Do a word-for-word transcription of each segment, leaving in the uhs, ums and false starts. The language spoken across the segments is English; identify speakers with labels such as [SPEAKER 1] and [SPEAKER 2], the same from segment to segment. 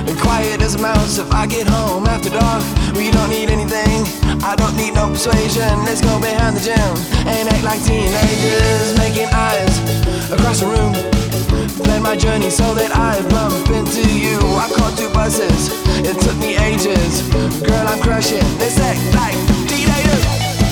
[SPEAKER 1] and quiet as a mouse if I get home after dark. We don't need anything, I don't need no persuasion. Let's go behind the gym and act like teenagers, making eyes across the room. Plan my journey so that I bump into you. I caught two buses, it took me ages. Girl, I'm crushing, let's act like teenagers.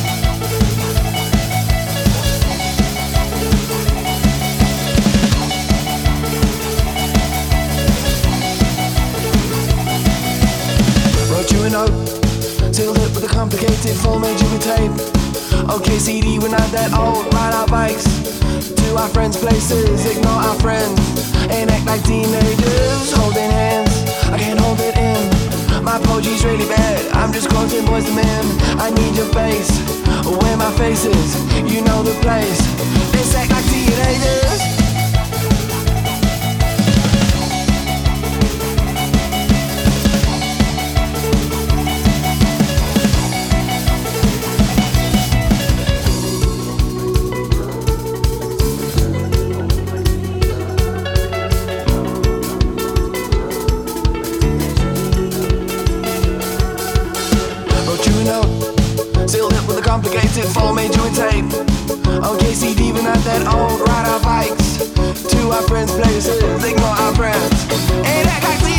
[SPEAKER 1] Wrote you a note, sealed it with a complicated four-made jigger tape. Okay, C D, we're not that old, ride our bikes to our friends' places, ignore our friends, and act like teenagers, holding hands. I can't hold it in, my poetry's really bad, I'm just quoting Boyz two Men. I need your face, where my face is, you know the place. Let's act like teenagers. Sealed it with a complicated four-made joint tape. Okay, C D, we're not that old, ride our bikes to our friends' places, ignore our friends, and act like the